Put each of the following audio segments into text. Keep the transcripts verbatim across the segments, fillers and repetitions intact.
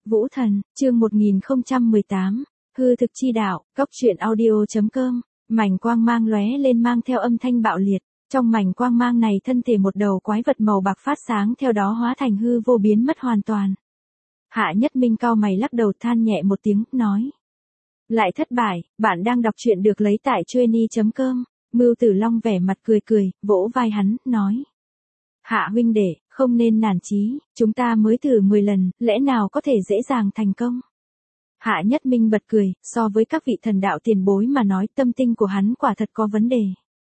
Vũ Thần, chương một nghìn không trăm mười tám, hư thực chi đạo, góc truyện audio.com, mảnh quang mang lóe lên mang theo âm thanh bạo liệt. Trong mảnh quang mang này thân thể một đầu quái vật màu bạc phát sáng theo đó hóa thành hư vô biến mất hoàn toàn. Hạ Nhất Minh cau mày lắc đầu than nhẹ một tiếng, nói. Lại thất bại, bạn đang đọc truyện được lấy tại chueny chấm com, Mưu Tử Long vẻ mặt cười cười, vỗ vai hắn, nói. Hạ huynh đệ, không nên nản chí, chúng ta mới thử mười lần, lẽ nào có thể dễ dàng thành công. Hạ Nhất Minh bật cười, so với các vị thần đạo tiền bối mà nói tâm tinh của hắn quả thật có vấn đề.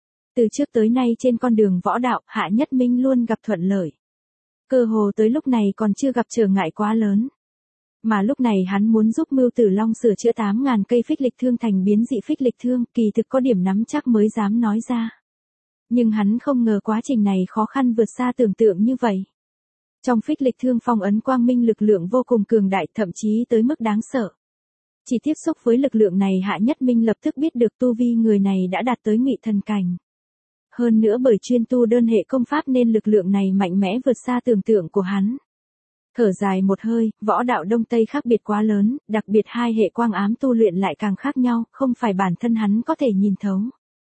Từ trước tới nay trên con đường võ đạo, Hạ Nhất Minh luôn gặp thuận lợi. Cơ hồ tới lúc này còn chưa gặp trở ngại quá lớn. Mà lúc này hắn muốn giúp Mưu Tử Long sửa chữa tám ngàn cây phích lịch thương thành biến dị phích lịch thương, kỳ thực có điểm nắm chắc mới dám nói ra. Nhưng hắn không ngờ quá trình này khó khăn vượt xa tưởng tượng như vậy. Trong phích lịch thương phong ấn quang minh lực lượng vô cùng cường đại, thậm chí tới mức đáng sợ. Chỉ tiếp xúc với lực lượng này Hạ Nhất Minh lập tức biết được tu vi người này đã đạt tới ngụy thần cảnh. Hơn nữa bởi chuyên tu đơn hệ công pháp nên lực lượng này mạnh mẽ vượt xa tưởng tượng của hắn. Thở dài một hơi, võ đạo Đông Tây khác biệt quá lớn, đặc biệt hai hệ quang ám tu luyện lại càng khác nhau, không phải bản thân hắn có thể nhìn thấu.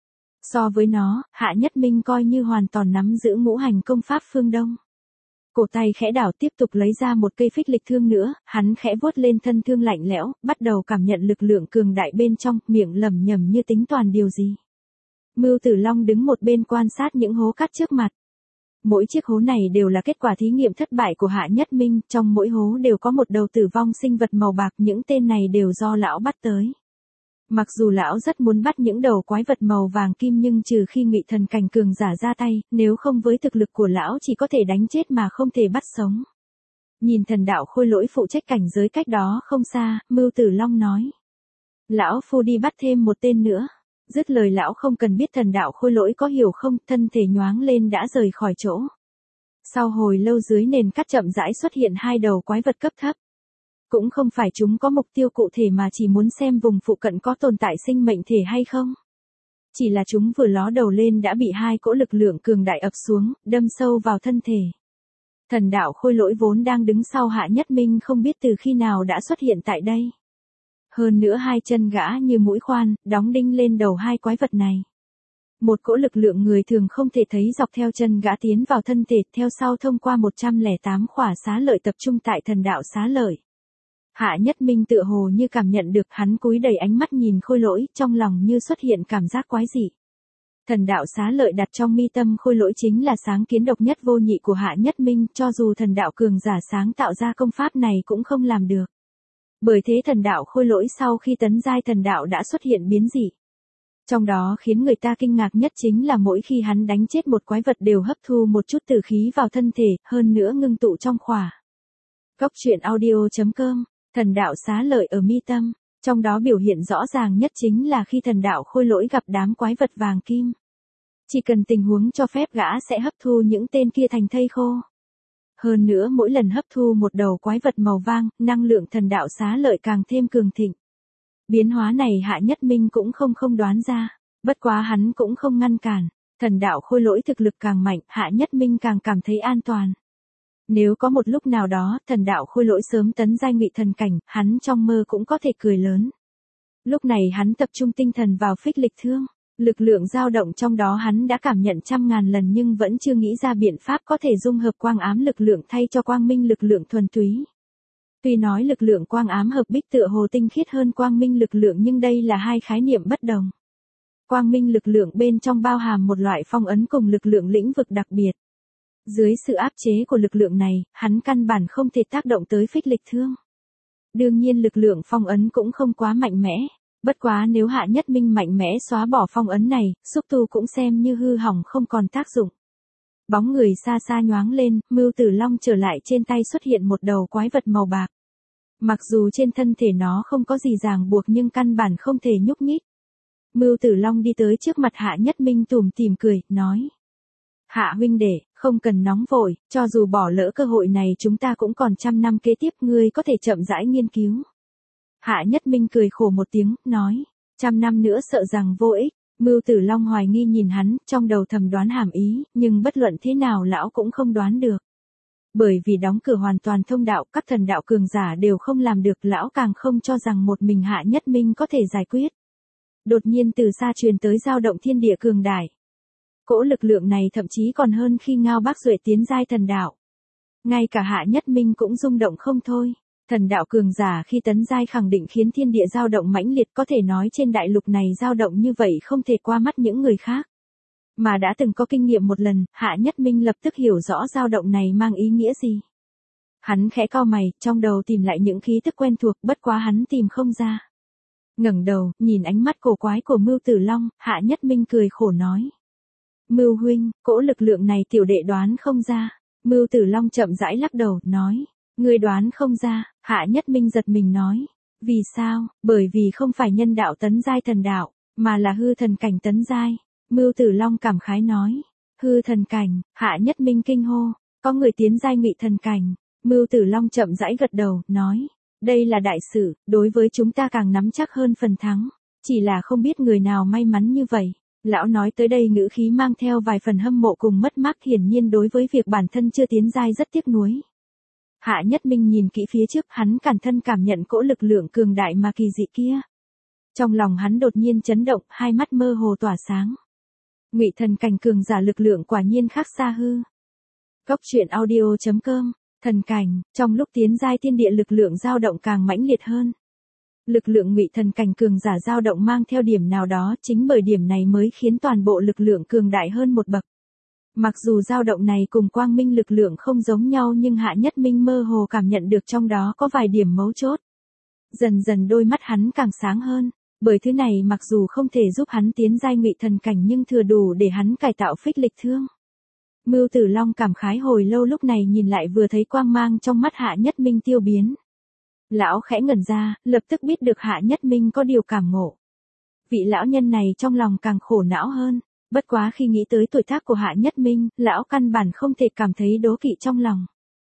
So với nó, Hạ Nhất Minh coi như hoàn toàn nắm giữ ngũ hành công pháp phương Đông. Cổ tay khẽ đảo tiếp tục lấy ra một cây phích lịch thương nữa, hắn khẽ vuốt lên thân thương lạnh lẽo, bắt đầu cảm nhận lực lượng cường đại bên trong, miệng lẩm nhẩm như tính toán điều gì. Mưu Tử Long đứng một bên quan sát những hố cắt trước mặt. Mỗi chiếc hố này đều là kết quả thí nghiệm thất bại của Hạ Nhất Minh, trong mỗi hố đều có một đầu tử vong sinh vật màu bạc, những tên này đều do lão bắt tới. Mặc dù lão rất muốn bắt những đầu quái vật màu vàng kim nhưng trừ khi ngụy thần cảnh cường giả ra tay, nếu không với thực lực của lão chỉ có thể đánh chết mà không thể bắt sống. Nhìn thần đạo khôi lỗi phụ trách cảnh giới cách đó không xa, Mưu Tử Long nói. Lão phu đi bắt thêm một tên nữa. Dứt lời lão không cần biết thần đạo khôi lỗi có hiểu không, thân thể nhoáng lên đã rời khỏi chỗ. Sau hồi lâu dưới nền cát chậm rãi xuất hiện hai đầu quái vật cấp thấp. Cũng không phải chúng có mục tiêu cụ thể mà chỉ muốn xem vùng phụ cận có tồn tại sinh mệnh thể hay không. Chỉ là chúng vừa ló đầu lên đã bị hai cỗ lực lượng cường đại ập xuống, đâm sâu vào thân thể. Thần đạo khôi lỗi vốn đang đứng sau Hạ Nhất Minh không biết từ khi nào đã xuất hiện tại đây. Hơn nữa hai chân gã như mũi khoan, đóng đinh lên đầu hai quái vật này. Một cỗ lực lượng người thường không thể thấy dọc theo chân gã tiến vào thân thể, theo sau thông qua một trăm lẻ tám khỏa xá lợi tập trung tại thần đạo xá lợi. Hạ Nhất Minh tựa hồ như cảm nhận được, hắn cúi đầy ánh mắt nhìn khôi lỗi, trong lòng như xuất hiện cảm giác quái dị. Thần đạo xá lợi đặt trong mi tâm khôi lỗi chính là sáng kiến độc nhất vô nhị của Hạ Nhất Minh, cho dù thần đạo cường giả sáng tạo ra công pháp này cũng không làm được. Bởi thế thần đạo khôi lỗi sau khi tấn giai thần đạo đã xuất hiện biến dị. Trong đó khiến người ta kinh ngạc nhất chính là mỗi khi hắn đánh chết một quái vật đều hấp thu một chút tử khí vào thân thể, hơn nữa ngưng tụ trong khỏa. Góc truyện audio.com, thần đạo xá lợi ở mi tâm, trong đó biểu hiện rõ ràng nhất chính là khi thần đạo khôi lỗi gặp đám quái vật vàng kim. Chỉ cần tình huống cho phép gã sẽ hấp thu những tên kia thành thây khô. Hơn nữa mỗi lần hấp thu một đầu quái vật màu vàng, năng lượng thần đạo xá lợi càng thêm cường thịnh. Biến hóa này Hạ Nhất Minh cũng không không đoán ra, bất quá hắn cũng không ngăn cản, thần đạo khôi lỗi thực lực càng mạnh, Hạ Nhất Minh càng cảm thấy an toàn. Nếu có một lúc nào đó, thần đạo khôi lỗi sớm tấn giai ngụy thần cảnh, hắn trong mơ cũng có thể cười lớn. Lúc này hắn tập trung tinh thần vào phích lịch thương. Lực lượng dao động trong đó hắn đã cảm nhận trăm ngàn lần nhưng vẫn chưa nghĩ ra biện pháp có thể dung hợp quang ám lực lượng thay cho quang minh lực lượng thuần túy. Tuy nói lực lượng quang ám hợp bích tựa hồ tinh khiết hơn quang minh lực lượng nhưng đây là hai khái niệm bất đồng. Quang minh lực lượng bên trong bao hàm một loại phong ấn cùng lực lượng lĩnh vực đặc biệt. Dưới sự áp chế của lực lượng này, hắn căn bản không thể tác động tới phích lịch thương. Đương nhiên lực lượng phong ấn cũng không quá mạnh mẽ. Bất quá nếu Hạ Nhất Minh mạnh mẽ xóa bỏ phong ấn này, xúc tu cũng xem như hư hỏng không còn tác dụng. Bóng người xa xa nhoáng lên, Mưu Tử Long trở lại trên tay xuất hiện một đầu quái vật màu bạc. Mặc dù trên thân thể nó không có gì ràng buộc nhưng căn bản không thể nhúc nhích. Mưu Tử Long đi tới trước mặt Hạ Nhất Minh tủm tỉm cười, nói. Hạ huynh đệ, không cần nóng vội, cho dù bỏ lỡ cơ hội này chúng ta cũng còn trăm năm kế tiếp, ngươi có thể chậm rãi nghiên cứu. Hạ Nhất Minh cười khổ một tiếng, nói, trăm năm nữa sợ rằng vô ích. Mưu Tử Long hoài nghi nhìn hắn, trong đầu thầm đoán hàm ý, nhưng bất luận thế nào lão cũng không đoán được. Bởi vì đóng cửa hoàn toàn thông đạo, các thần đạo cường giả đều không làm được, lão càng không cho rằng một mình Hạ Nhất Minh có thể giải quyết. Đột nhiên từ xa truyền tới dao động thiên địa cường đại. Cỗ lực lượng này thậm chí còn hơn khi Ngao Bác Duệ tiến giai thần đạo. Ngay cả Hạ Nhất Minh cũng rung động không thôi. Thần đạo cường giả khi tấn giai khẳng định khiến thiên địa dao động mãnh liệt, có thể nói trên đại lục này dao động như vậy không thể qua mắt những người khác. Mà đã từng có kinh nghiệm một lần, Hạ Nhất Minh lập tức hiểu rõ dao động này mang ý nghĩa gì. Hắn khẽ cau mày, trong đầu tìm lại những khí tức quen thuộc, bất quá hắn tìm không ra. Ngẩng đầu, nhìn ánh mắt cổ quái của Mưu Tử Long, Hạ Nhất Minh cười khổ nói. Mưu huynh, cỗ lực lượng này tiểu đệ đoán không ra. Mưu Tử Long chậm rãi lắc đầu, nói. Ngươi đoán không ra, Hạ Nhất Minh giật mình nói. Vì sao? Bởi vì không phải nhân đạo tấn giai thần đạo, mà là hư thần cảnh tấn giai. Mưu Tử Long cảm khái nói. Hư thần cảnh, Hạ Nhất Minh kinh hô. Có người tiến giai ngụy thần cảnh. Mưu Tử Long chậm rãi gật đầu, nói. Đây là đại sự, đối với chúng ta càng nắm chắc hơn phần thắng. Chỉ là không biết người nào may mắn như vậy. Lão nói tới đây ngữ khí mang theo vài phần hâm mộ cùng mất mát, hiển nhiên đối với việc bản thân chưa tiến giai rất tiếc nuối. Hạ Nhất Minh nhìn kỹ phía trước, hắn cẩn thân cảm nhận cỗ lực lượng cường đại mà kỳ dị kia. Trong lòng hắn đột nhiên chấn động, hai mắt mơ hồ tỏa sáng. Ngụy thần cảnh cường giả lực lượng quả nhiên khác xa hư. Góc truyện audio chấm com. Thần cảnh, trong lúc tiến giai thiên địa lực lượng dao động càng mãnh liệt hơn. Lực lượng ngụy thần cảnh cường giả dao động mang theo điểm nào đó, chính bởi điểm này mới khiến toàn bộ lực lượng cường đại hơn một bậc. Mặc dù dao động này cùng quang minh lực lượng không giống nhau, nhưng Hạ Nhất Minh mơ hồ cảm nhận được trong đó có vài điểm mấu chốt. Dần dần đôi mắt hắn càng sáng hơn, bởi thứ này mặc dù không thể giúp hắn tiến giai ngụy thần cảnh nhưng thừa đủ để hắn cải tạo phích lịch thương. Mưu Tử Long cảm khái hồi lâu, lúc này nhìn lại vừa thấy quang mang trong mắt Hạ Nhất Minh tiêu biến. Lão khẽ ngẩn ra, lập tức biết được Hạ Nhất Minh có điều cảm ngộ. Vị lão nhân này trong lòng càng khổ não hơn, bất quá khi nghĩ tới tuổi tác của Hạ Nhất Minh, lão căn bản không thể cảm thấy đố kỵ trong lòng.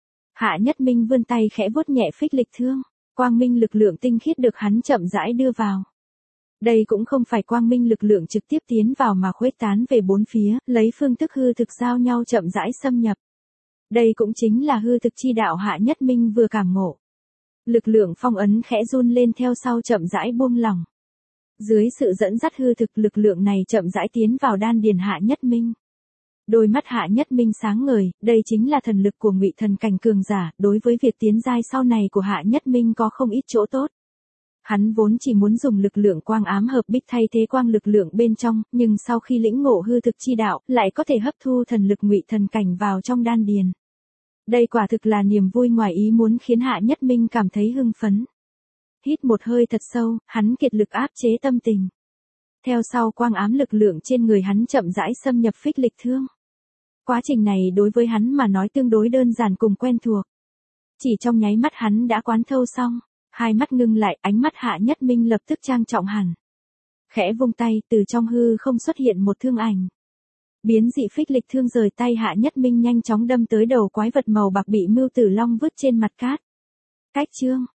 Hạ Nhất Minh vươn tay khẽ vuốt nhẹ phích lịch thương, quang minh lực lượng tinh khiết được hắn chậm rãi đưa vào. Đây cũng không phải quang minh lực lượng trực tiếp tiến vào mà khuếch tán về bốn phía, lấy phương thức hư thực giao nhau chậm rãi xâm nhập. Đây cũng chính là hư thực chi đạo Hạ Nhất Minh vừa cảm ngộ. Lực lượng phong ấn khẽ run lên theo sau chậm rãi buông lỏng. Dưới sự dẫn dắt hư thực, lực lượng này chậm rãi tiến vào đan điền Hạ Nhất Minh. Đôi mắt Hạ Nhất Minh sáng ngời, đây chính là thần lực của ngụy thần cảnh cường giả, đối với việc tiến giai sau này của Hạ Nhất Minh có không ít chỗ tốt. Hắn vốn chỉ muốn dùng lực lượng quang ám hợp bích thay thế quang lực lượng bên trong, nhưng sau khi lĩnh ngộ hư thực chi đạo, lại có thể hấp thu thần lực ngụy thần cảnh vào trong đan điền. Đây quả thực là niềm vui ngoài ý muốn khiến Hạ Nhất Minh cảm thấy hưng phấn. Hít một hơi thật sâu, hắn kiệt lực áp chế tâm tình. Theo sau quang ám lực lượng trên người hắn chậm rãi xâm nhập phích lịch thương. Quá trình này đối với hắn mà nói tương đối đơn giản cùng quen thuộc. Chỉ trong nháy mắt hắn đã quán thâu xong, hai mắt ngưng lại, ánh mắt Hạ Nhất Minh lập tức trang trọng hẳn. Khẽ vung tay, từ trong hư không xuất hiện một thương ảnh. Biến dị phích lịch thương rời tay Hạ Nhất Minh nhanh chóng đâm tới đầu quái vật màu bạc bị Mưu Tử Long vứt trên mặt cát. Cách chương,